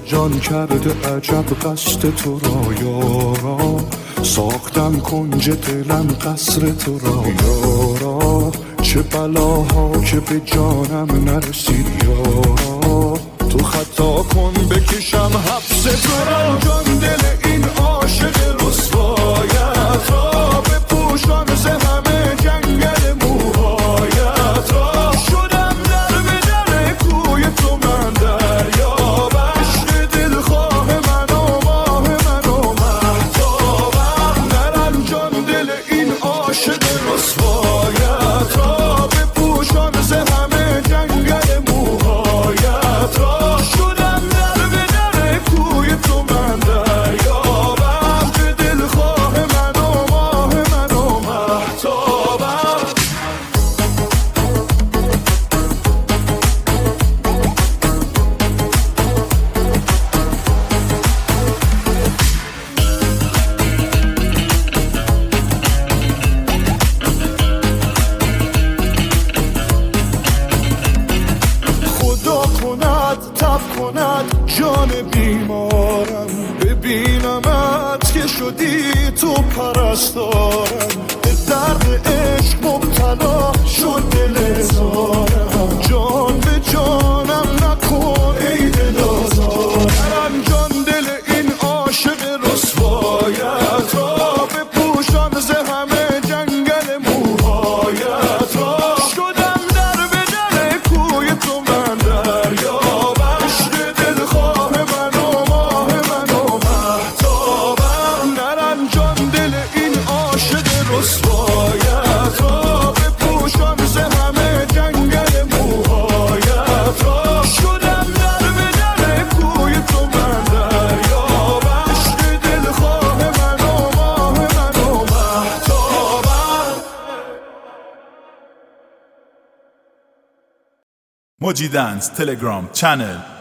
جان کرده عجب قصد تو را یارا، ساختم کنج دلم قصر تو را یارا، چه بلاها که به جانم نرسید یارا، تو خطا کن بکشم حبس تو را. جان دل این عاشق رسوایت را، بپوشان ز همه جنگل موهایت را، شدم در به در کوی تو من دریا، بشر دلخواه من و ماه من و مهتابم، نرنجان دل این عاشق رسوایت را، بپوشان ز همه جنگل موهایت را، شدم در به در کوی تو من دریا، بشر دلخواه من و ماه من و مهتابم. خدا کند تب کند جان بیمارم، ببینمت که شدی تو پرستارم، به درد عشق مبتلا شد دل زارم، جان به جانم نکن ای دل آزارم، جان دل این عاشق رسوایت را، بپوشان ز همه جنگل موهایت را، شدم در به در کوی تو من دریا، بشر دلخواه من و ماه من و مهتابم، نرنجان دل این عاشق رسوایت را، بپوشان ز همه جنگل موهایت را، شدم در به در کوی تو من دریا، بشر دلخواه من و ماه من و مهتابم. موجی دنس تلگرام چنل